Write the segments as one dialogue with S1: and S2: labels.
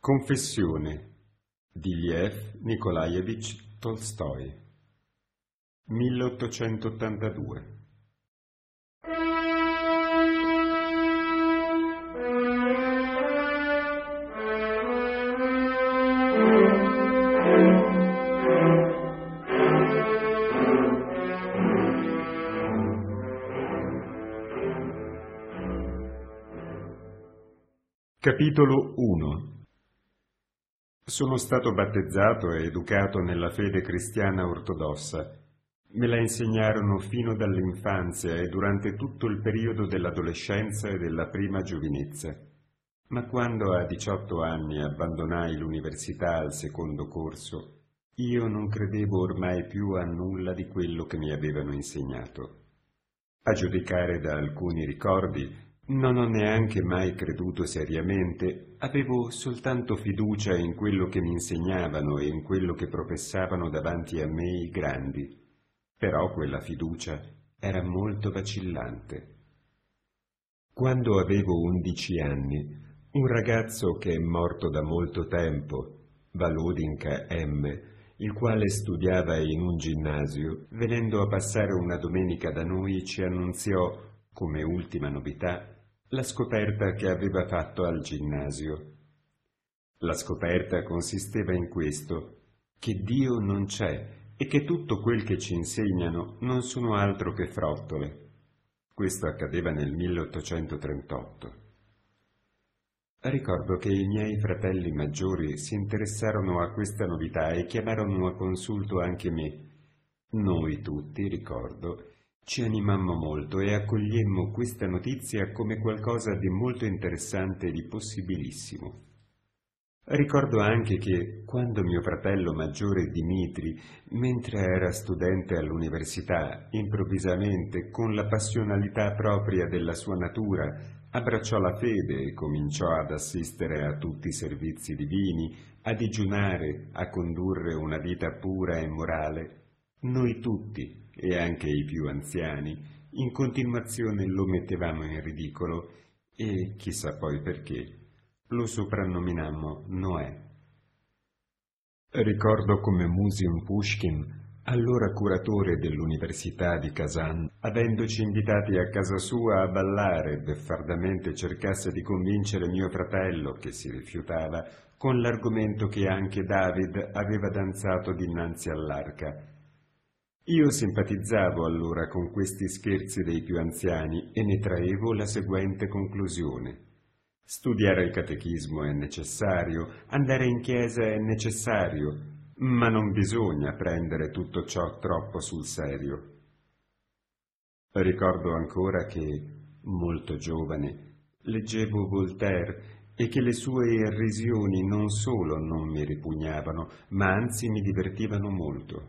S1: Confessione di Lev Nikolaevich Tolstoj, 1882. Capitolo 1. Sono stato battezzato e educato nella fede cristiana ortodossa. Me la insegnarono fino dall'infanzia e durante tutto il periodo dell'adolescenza e della prima giovinezza. Ma quando a 18 anni abbandonai l'università al secondo corso, io non credevo ormai più a nulla di quello che mi avevano insegnato. A giudicare da alcuni ricordi, non ho neanche mai creduto seriamente, avevo soltanto fiducia in quello che mi insegnavano e in quello che professavano davanti a me i grandi. Però quella fiducia era molto vacillante. Quando avevo 11 anni, un ragazzo che è morto da molto tempo, Volodinka M., il quale studiava in un ginnasio, venendo a passare una domenica da noi, ci annunziò, come ultima novità, la scoperta che aveva fatto al ginnasio. La scoperta consisteva in questo, che Dio non c'è e che tutto quel che ci insegnano non sono altro che frottole. Questo accadeva nel 1838. Ricordo che i miei fratelli maggiori si interessarono a questa novità e chiamarono a consulto anche me. Noi tutti, ricordo, ci animammo molto e accogliemmo questa notizia come qualcosa di molto interessante e di possibilissimo. Ricordo anche che, quando mio fratello maggiore Dimitri, mentre era studente all'università, improvvisamente, con la passionalità propria della sua natura, abbracciò la fede e cominciò ad assistere a tutti i servizi divini, a digiunare, a condurre una vita pura e morale, noi tutti, e anche i più anziani, in continuazione lo mettevamo in ridicolo e, chissà poi perché, lo soprannominammo Noè. Ricordo come Musin Pushkin, allora curatore dell'Università di Kazan, avendoci invitati a casa sua a ballare, beffardamente cercasse di convincere mio fratello, che si rifiutava, con l'argomento che anche David aveva danzato dinanzi all'arca. Io simpatizzavo allora con questi scherzi dei più anziani e ne traevo la seguente conclusione. Studiare il catechismo è necessario, andare in chiesa è necessario, ma non bisogna prendere tutto ciò troppo sul serio. Ricordo ancora che, molto giovane, leggevo Voltaire e che le sue irrisioni non solo non mi ripugnavano, ma anzi mi divertivano molto.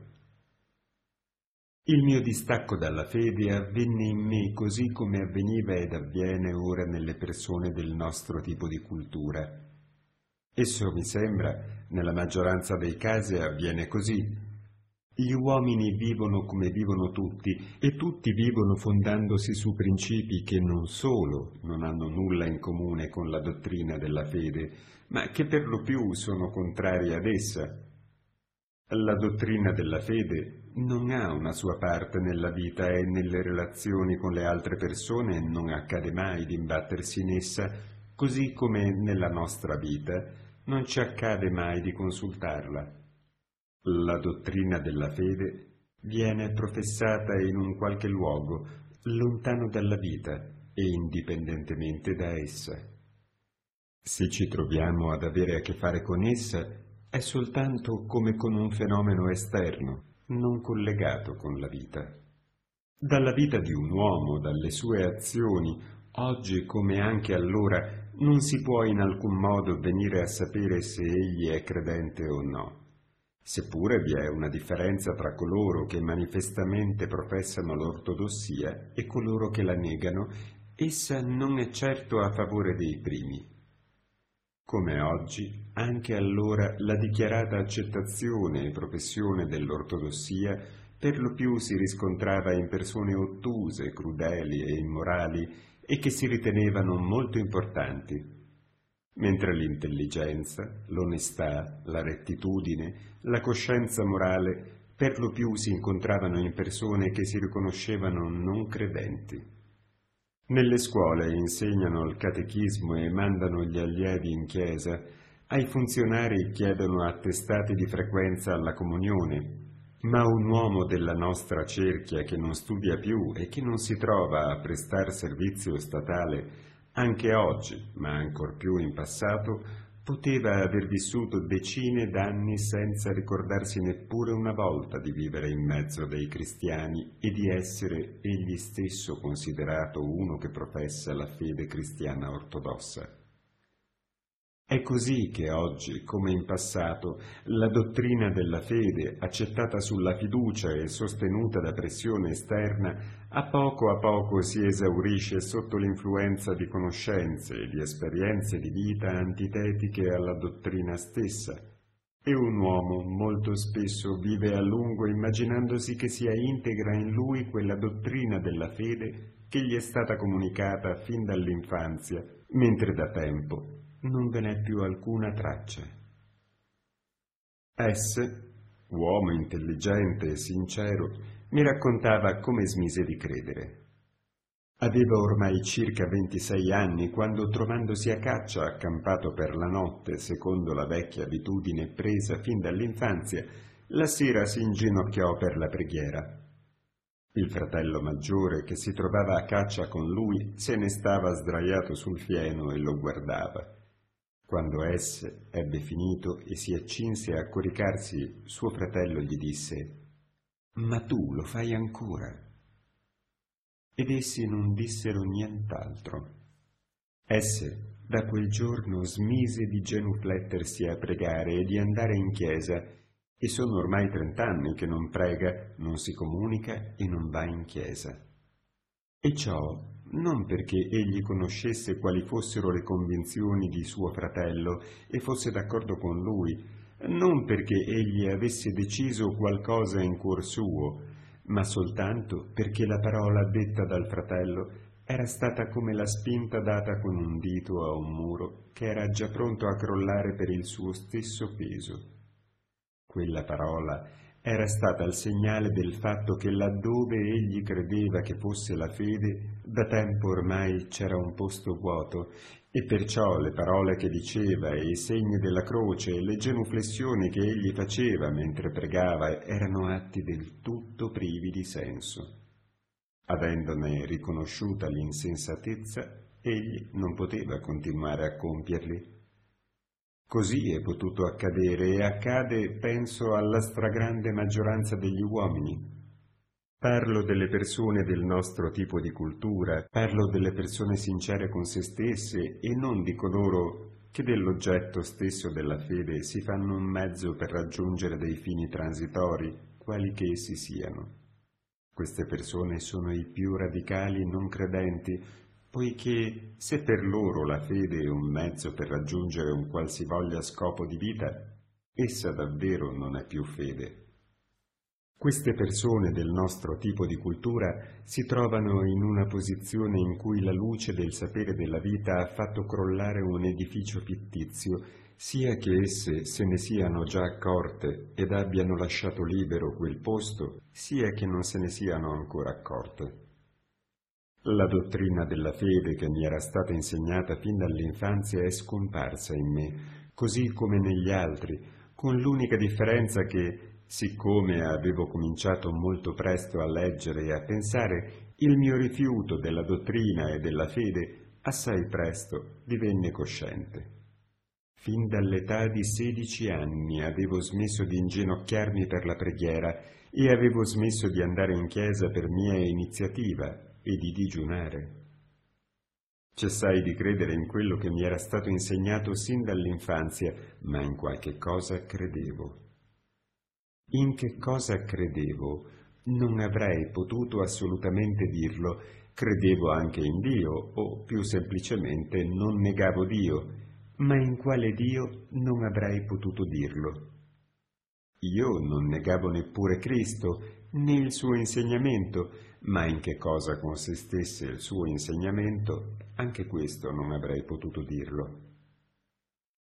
S1: Il mio distacco dalla fede avvenne in me così come avveniva ed avviene ora nelle persone del nostro tipo di cultura. Esso, mi sembra, nella maggioranza dei casi avviene così. Gli uomini vivono come vivono tutti e tutti vivono fondandosi su principi che non solo non hanno nulla in comune con la dottrina della fede, ma che per lo più sono contrari ad essa. La dottrina della fede non ha una sua parte nella vita e nelle relazioni con le altre persone non accade mai di imbattersi in essa, così come nella nostra vita non ci accade mai di consultarla. La dottrina della fede viene professata in un qualche luogo, lontano dalla vita e indipendentemente da essa. Se ci troviamo ad avere a che fare con essa, è soltanto come con un fenomeno esterno, non collegato con la vita. Dalla vita di un uomo, dalle sue azioni, oggi come anche allora, non si può in alcun modo venire a sapere se egli è credente o no. Seppure vi è una differenza tra coloro che manifestamente professano l'ortodossia e coloro che la negano, essa non è certo a favore dei primi. Come oggi, anche allora la dichiarata accettazione e professione dell'ortodossia per lo più si riscontrava in persone ottuse, crudeli e immorali e che si ritenevano molto importanti. mentre l'intelligenza, l'onestà, la rettitudine, la coscienza morale per lo più si incontravano in persone che si riconoscevano non credenti. Nelle scuole insegnano il catechismo e mandano gli allievi in chiesa, ai funzionari chiedono attestati di frequenza alla comunione, ma un uomo della nostra cerchia che non studia più e che non si trova a prestar servizio statale, anche oggi, ma ancor più in passato, poteva aver vissuto decine d'anni senza ricordarsi neppure una volta di vivere in mezzo dei cristiani e di essere egli stesso considerato uno che professa la fede cristiana ortodossa. È così che oggi, come in passato, la dottrina della fede, accettata sulla fiducia e sostenuta da pressione esterna, a poco si esaurisce sotto l'influenza di conoscenze e di esperienze di vita antitetiche alla dottrina stessa, e un uomo molto spesso vive a lungo immaginandosi che sia integra in lui quella dottrina della fede che gli è stata comunicata fin dall'infanzia, mentre da tempo non ve n'è più alcuna traccia. Esse, uomo intelligente e sincero, mi raccontava come smise di credere. Aveva ormai circa 26 anni quando, trovandosi a caccia accampato per la notte, secondo la vecchia abitudine presa fin dall'infanzia, la sera si inginocchiò per la preghiera. Il fratello maggiore, che si trovava a caccia con lui, se ne stava sdraiato sul fieno e lo guardava. Quando esse ebbe finito e si accinse a coricarsi, suo fratello gli disse: «Ma tu lo fai ancora?» Ed essi non dissero nient'altro. Esse da quel giorno smise di genuflettersi a pregare e di andare in chiesa, e sono ormai 30 anni che non prega, non si comunica e non va in chiesa. E ciò non perché egli conoscesse quali fossero le convinzioni di suo fratello e fosse d'accordo con lui, non perché egli avesse deciso qualcosa in cuor suo, ma soltanto perché la parola detta dal fratello era stata come la spinta data con un dito a un muro che era già pronto a crollare per il suo stesso peso. Quella parola era stata il segnale del fatto che laddove egli credeva che fosse la fede, da tempo ormai c'era un posto vuoto, e perciò le parole che diceva e i segni della croce e le genuflessioni che egli faceva mentre pregava erano atti del tutto privi di senso. Avendone riconosciuta l'insensatezza, egli non poteva continuare a compierli. Così è potuto accadere e accade, penso, alla stragrande maggioranza degli uomini. Parlo delle persone del nostro tipo di cultura, parlo delle persone sincere con se stesse e non di coloro che dell'oggetto stesso della fede si fanno un mezzo per raggiungere dei fini transitori, quali che essi siano. Queste persone sono i più radicali non credenti, poiché se per loro la fede è un mezzo per raggiungere un qualsivoglia scopo di vita, essa davvero non è più fede. Queste persone del nostro tipo di cultura si trovano in una posizione in cui la luce del sapere della vita ha fatto crollare un edificio fittizio, sia che esse se ne siano già accorte ed abbiano lasciato libero quel posto, sia che non se ne siano ancora accorte. La dottrina della fede che mi era stata insegnata fin dall'infanzia è scomparsa in me, così come negli altri, con l'unica differenza che, siccome avevo cominciato molto presto a leggere e a pensare, il mio rifiuto della dottrina e della fede assai presto divenne cosciente. Fin dall'età di 16 anni avevo smesso di inginocchiarmi per la preghiera e avevo smesso di andare in chiesa per mia iniziativa e di digiunare. Cessai di credere in quello che mi era stato insegnato sin dall'infanzia, ma in qualche cosa credevo. In che cosa credevo non avrei potuto assolutamente dirlo. Credevo anche in Dio, o più semplicemente non negavo Dio, ma in quale Dio non avrei potuto dirlo. Io non negavo neppure Cristo, né il suo insegnamento, ma in che cosa consistesse il suo insegnamento, anche questo non avrei potuto dirlo.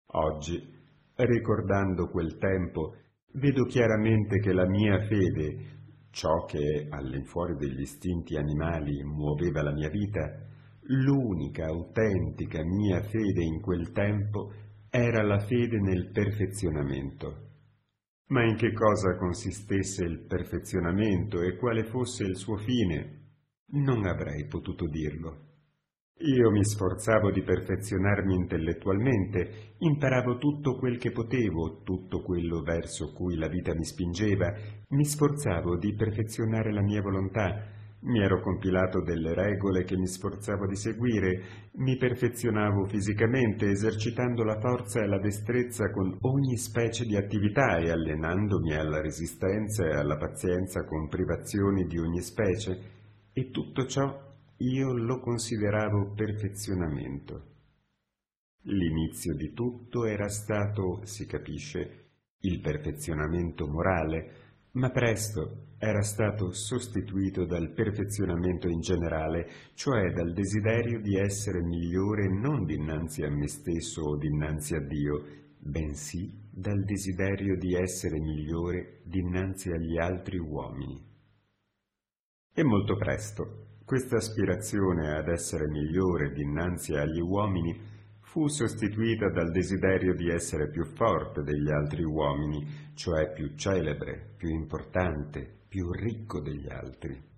S1: Oggi, ricordando quel tempo, vedo chiaramente che la mia fede, ciò che all'infuori degli istinti animali muoveva la mia vita, l'unica autentica mia fede in quel tempo era la fede nel perfezionamento. Ma in che cosa consistesse il perfezionamento e quale fosse il suo fine, non avrei potuto dirlo. Io mi sforzavo di perfezionarmi intellettualmente, imparavo tutto quel che potevo, tutto quello verso cui la vita mi spingeva, mi sforzavo di perfezionare la mia volontà, mi ero compilato delle regole che mi sforzavo di seguire, mi perfezionavo fisicamente, esercitando la forza e la destrezza con ogni specie di attività e allenandomi alla resistenza e alla pazienza con privazioni di ogni specie, e tutto ciò io lo consideravo perfezionamento. L'inizio di tutto era stato, si capisce, il perfezionamento morale, ma presto era stato sostituito dal perfezionamento in generale, cioè dal desiderio di essere migliore non dinanzi a me stesso o dinanzi a Dio, bensì dal desiderio di essere migliore dinanzi agli altri uomini. E molto presto questa aspirazione ad essere migliore dinanzi agli uomini fu sostituita dal desiderio di essere più forte degli altri uomini, cioè più celebre, più importante, più ricco degli altri.